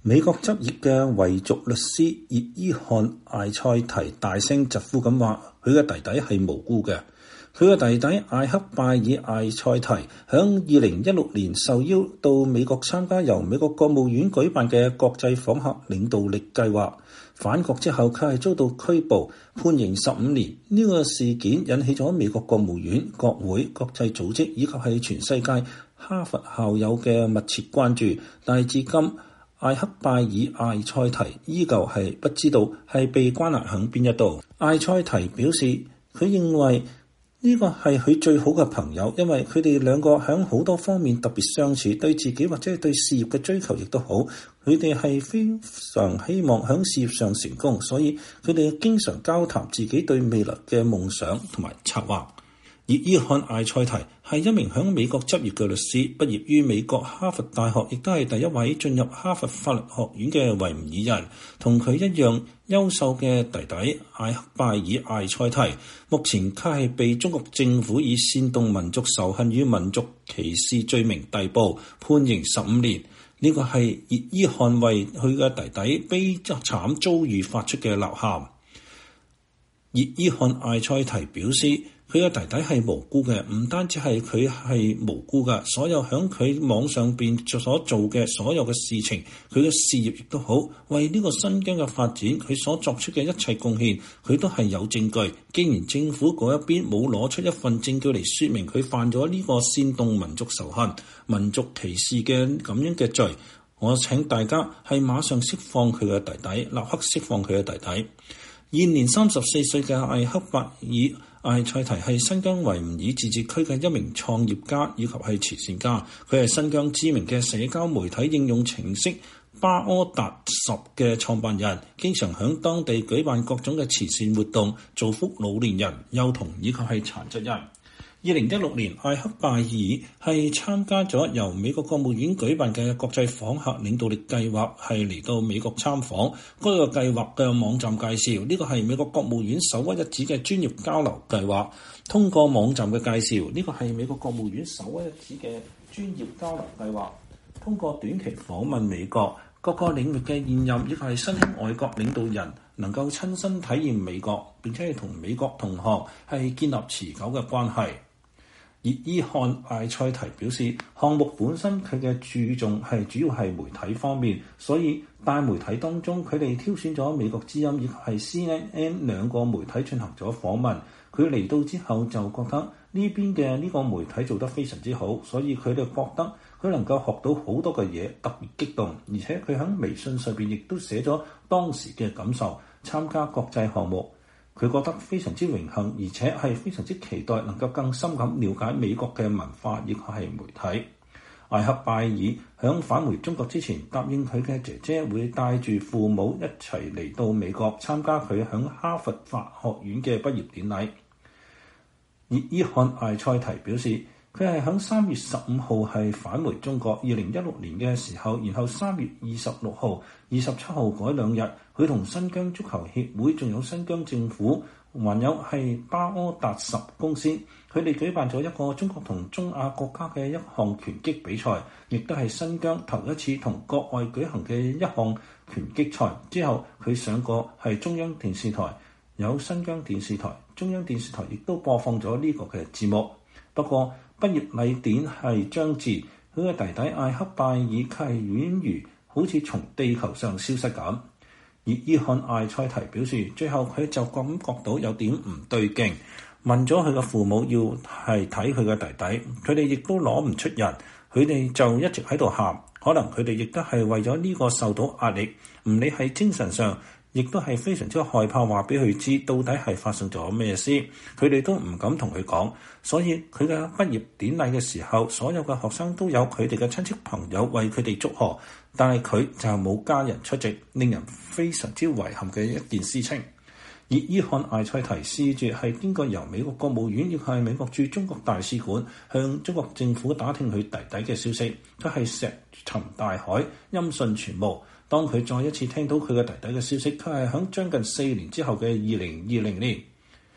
美國執業嘅維族律師葉伊漢艾塞提大聲疾呼咁話：佢嘅弟弟係無辜嘅。佢嘅弟弟艾克拜爾艾塞提響2016年受邀到美國參加由美國國務院舉辦嘅國際訪客領導力計劃，返國之後佢係遭到拘捕，判刑15年。呢個事件引起咗美國國務院、國會、國際組織以及係全世界哈佛校友嘅密切關注，但係至今艾克拜爾艾塞提依舊係不知道係被關押響邊一度。艾塞提表示，佢認為呢個係佢最好嘅朋友，因為佢哋兩個喺好多方面特別相似，對自己或者係對事業嘅追求亦都好。佢哋係非常希望喺事業上成功，所以佢哋經常交談自己對未來嘅夢想同埋策劃。葉伊漢艾塞提係一名喺美國執業嘅律師，畢業於美國哈佛大學，亦都係第一位進入哈佛法律學院嘅維吾爾人。同佢一樣優秀嘅弟弟艾克拜爾艾塞提，目前佢係被中國政府以煽動民族仇恨與民族歧視罪名逮捕，判刑15年。呢個係葉伊漢為佢嘅弟弟悲慘遭遇發出嘅吶喊。葉伊漢艾塞提表示，佢嘅弟弟係無辜嘅，唔單止係佢係無辜嘅，所有響佢網上邊所做嘅所有嘅事情，佢嘅事業亦都好，為呢個新疆嘅發展，佢所作出嘅一切貢獻，佢都係有證據。既然政府嗰一邊冇攞出一份證據嚟說明佢犯咗呢個煽動民族仇恨、民族歧視嘅咁樣嘅罪，我請大家係馬上釋放佢嘅弟弟，立刻釋放佢嘅弟弟。現年34歲嘅艾克拜爾艾塞提係新疆維吾爾自治區嘅一名創業家以及係慈善家，佢係新疆知名嘅社交媒體應用程式巴柯達10嘅創辦人，經常響當地舉辦各種嘅慈善活動，造福老年人、幼童以及係殘疾人。2016年，艾克拜爾係參加咗由美國國務院舉辦嘅國際訪客領導力計劃，係嚟到美國參訪。嗰個計劃嘅網站介紹，呢個係美國國務院首屈一指嘅專業交流計劃。通過網站嘅介紹，呢個係美國國務院首屈一指嘅專業交流計劃。通過短期訪問美國各個領域嘅現任以及係新興外國領導人，能夠親身體驗美國，並且係同美國同行係建立持久嘅關係。葉伊漢艾塞提表示，項目本身佢嘅注重係主要係媒體方面，所以大媒體當中佢哋挑選咗美國之音以及係 CNN 兩個媒體進行咗訪問。佢嚟到之後就覺得呢邊嘅呢個媒體做得非常之好，所以佢哋覺得佢能夠學到好多嘅嘢，特別激動，而且佢喺微信上邊亦都寫咗當時嘅感受，參加國際項目。佢覺得非常之榮幸，而且係非常之期待能夠更深咁了解美國嘅文化，亦係媒體。艾克拜爾響返回中國之前，答應佢嘅姐姐會帶住父母一齊嚟到美國參加佢響哈佛法學院嘅畢業典禮。葉伊漢艾塞提表示，佢係響3月15號係返回中國2016年嘅時候，然後3月26號、27號嗰2日，佢同新疆足球協會仲有新疆政府，還有係巴柯達10公司，佢哋舉辦咗一個中國同中亞國家嘅一項拳擊比賽，亦都係新疆頭一次同國外舉行嘅一項拳擊賽。之後佢上過係中央電視台，有新疆電視台、中央電視台亦都播放咗呢個嘅節目。不過畢業禮典係將至，佢嘅弟弟艾克拜爾佢係宛如好似從地球上消失咁。葉伊漢艾塞提表示，最後佢就感覺到有點唔對勁，問咗佢嘅父母要係睇佢嘅弟弟，佢哋亦都攞唔出人，佢哋就一直喺度喊，可能佢哋亦都係為咗呢個受到壓力，唔理係精神上，亦都係非常之害怕話俾佢知到底係發生咗咩事，佢哋都唔敢同佢講，所以佢嘅畢業典禮嘅時候，所有嘅學生都有佢哋嘅親戚朋友為佢哋祝賀，但係佢就冇家人出席，令人非常之遺憾嘅一件事情。葉伊漢艾塞提試住係經過由美國國務院亦係美國駐中國大使館向中國政府打聽佢弟弟嘅消息，佢係石沉大海，音訊全無。當佢再一次聽到佢嘅弟弟嘅消息，佢係響將近4年之後嘅2020年。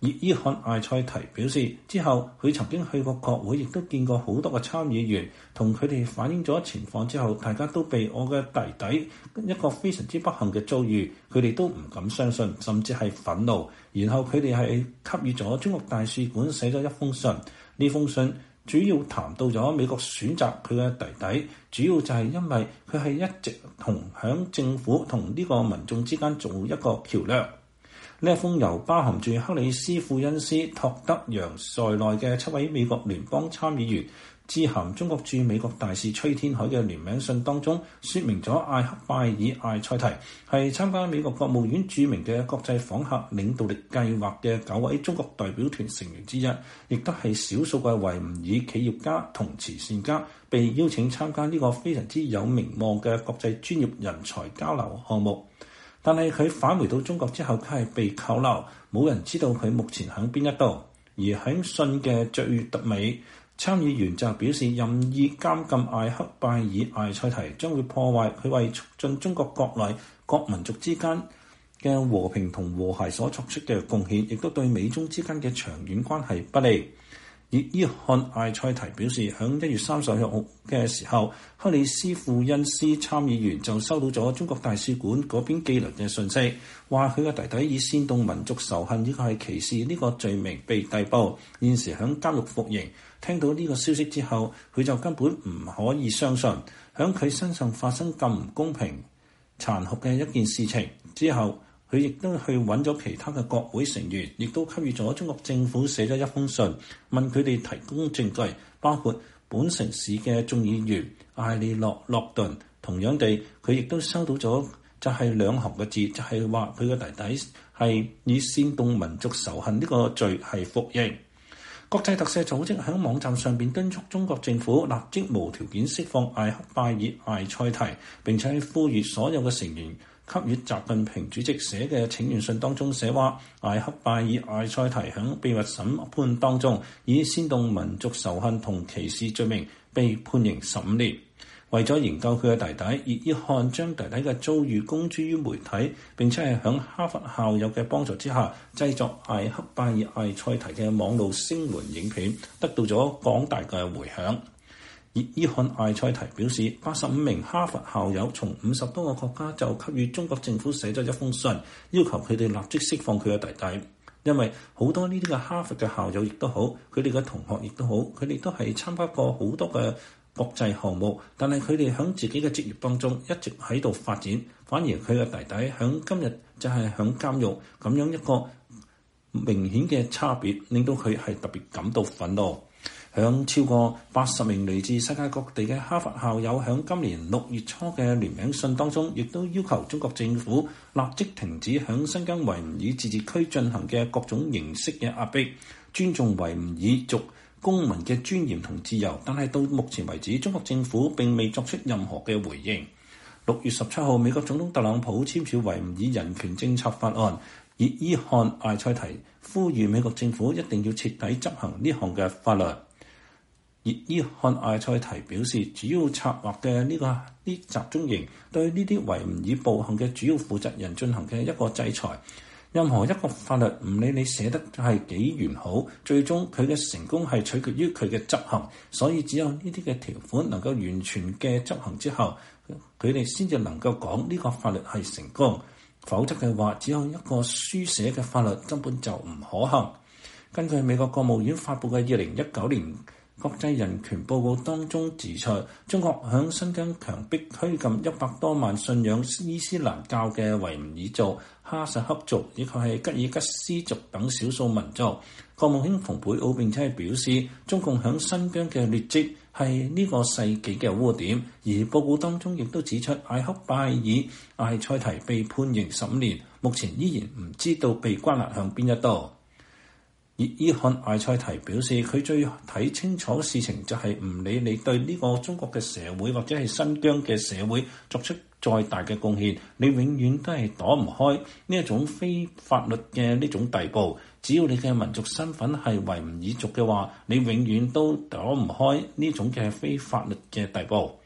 熱伊漢艾塞提表示，之後佢曾經去過國會，亦都見過好多個參議員，同佢哋反映咗情況之後，大家都被我嘅弟弟一個非常之不幸嘅遭遇，佢哋都唔敢相信，甚至係憤怒。然後佢哋係給予咗中國大使館寫咗一封信，呢封信主要談到咗美國選擇佢嘅弟弟，主要就係因為佢係一直同響政府同呢個民眾之間做一個橋梁。呢一封由包含住克里斯庫恩斯、托德揚在內嘅7位美國聯邦參議員致函中國駐美國大使崔天凱嘅聯名信當中，說明咗艾克拜爾艾塞提係參加美國國務院著名嘅國際訪客領導力計劃嘅9位中國代表團成員之一，亦都係少數嘅維吾爾企業家同慈善家被邀請參加呢個非常之有名望嘅國際專業人才交流項目。但係佢返回到中國之後，佢係被扣留，冇人知道佢目前喺邊一度。而喺信嘅最尾，參議員就表示任意監禁艾克拜爾艾塞提將會破壞佢為促進中國國內各民族之間嘅和平同和諧所作出嘅貢獻，亦都對美中之間嘅長遠關係不利。熱伊漢艾塞提表示，喺1月30日嘅時候，克里斯庫恩斯參議員就收到咗中國大使館嗰邊寄來嘅信息，話佢嘅弟弟以煽動民族仇恨呢個係歧視呢個罪名被逮捕，現時喺監獄服刑。聽到呢個消息之後，佢就根本唔可以相信，喺佢身上發生咁唔公平、殘酷嘅一件事情之後，佢亦都去揾咗其他嘅國會成員，亦都給予咗中國政府寫咗一封信，問佢哋提供證據，包括本城市嘅眾議員艾利諾諾頓。同樣地，佢亦都收到咗就係2行嘅字，就係話佢嘅弟弟係以煽動民族仇恨呢個罪係服刑。國際特赦組織喺網站上邊敦促中國政府立即無條件釋放艾克拜爾艾塞提，並且呼籲所有嘅成員給予習近平主席寫嘅請願信當中寫話，艾克拜爾艾塞提喺秘密審判當中以煽動民族仇恨同歧視罪名被判刑15年。為咗營救佢嘅弟弟，熱伊漢將弟弟嘅遭遇公諸於媒體，並且係響哈佛校友嘅幫助之下製作艾克拜爾艾塞提嘅網絡聲援影片，得到咗廣大嘅迴響。熱伊漢艾塞提表示，85名哈佛校友從50多個國家就給予中國政府寫咗一封信，要求佢哋立即釋放佢嘅弟弟。因為好多呢啲嘅哈佛嘅校友亦都好，佢哋嘅同學亦都好，佢哋都係參加過好多嘅國際項目，但係佢哋喺自己嘅職業當中一直喺度發展，反而佢嘅弟弟喺今日就係喺監獄，咁樣一個明顯嘅差別，令到佢係特別感到憤怒。響超過80名嚟自世界各地嘅哈佛校友喺今年6月初嘅聯名信當中，亦都要求中國政府立即停止響新疆維吾爾自治區進行嘅各種形式嘅壓迫，尊重維吾爾族公民嘅尊嚴同自由。但係到目前為止，中國政府並未作出任何嘅回應。6月17號，美國總統特朗普簽署維吾爾人權政策法案，熱伊漢艾塞提呼籲美國政府一定要徹底執行呢項嘅法律。熱伊漢艾塞提表示，主要策劃嘅呢集中營對呢啲維吾爾暴行嘅主要負責人進行嘅一個制裁。任何一個法律唔理你寫得係幾完好，最終佢嘅成功係取決於佢嘅執行。所以只有呢啲嘅條款能夠完全嘅執行之後，佢哋先至能夠講呢個法律係成功。否則嘅話，只有一個書寫嘅法律根本就唔可行。根據美國國務院發布嘅2019年國際人權報告當中指出，中國響新疆強迫拘禁100多萬信仰伊斯蘭教嘅維吾爾族、哈薩克族以及係吉爾吉斯族等少數民族。國務卿蓬佩奧並且係表示，中共響新疆嘅劣跡係呢個世紀嘅污點。而報告當中亦都指出，艾克拜爾艾塞提被判刑15年，目前依然唔知道被關押向邊一度。熱伊漢艾塞提表示，佢最睇清楚嘅事情就係唔理你對呢個中國嘅社會或者係新疆嘅社會作出再大嘅貢獻，你永遠都係躲唔開呢一種非法律嘅呢種逮捕。只要你嘅民族身份係維吾爾族嘅話，你永遠都躲唔開呢種嘅非法律嘅逮捕。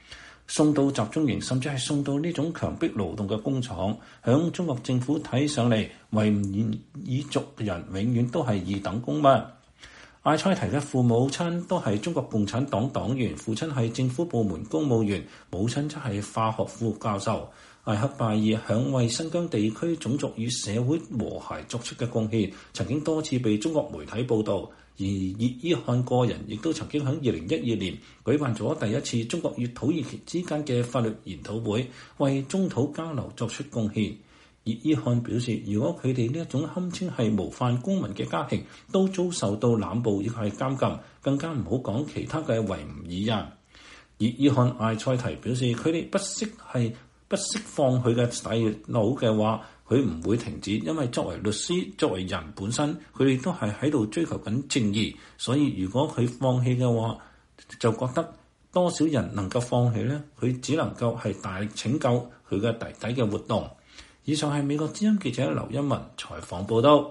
送到集中營，甚至係送到呢種強迫勞動嘅工廠。響中國政府睇上嚟，維吾爾族人永遠都係二等公民。艾塞提嘅父母親都係中國共產黨黨員，父親係政府部門公務員，母親則係化學副教授。艾克拜爾響為新疆地區種族與社會和諧作出嘅貢獻，曾經多次被中國媒體報導。而葉依漢個人亦都曾經喺2012年舉辦咗第一次中國與土耳其之間嘅法律研討會，為中土交流作出貢獻。葉依漢表示，如果佢哋呢一種堪稱係模範公民嘅家庭都遭受到濫捕，亦係監禁，更加唔好講其他嘅維吾爾人。葉依漢艾塞提表示，佢哋不釋放佢嘅細佬嘅話，佢唔會停止，因為作為律師，作為人本身，佢哋都係喺度追求緊正義。所以如果佢放棄嘅話，就覺得多少人能夠放棄呢？佢只能夠係大力拯救佢嘅弟弟嘅活動。以上係美國之音記者劉一文採訪報道。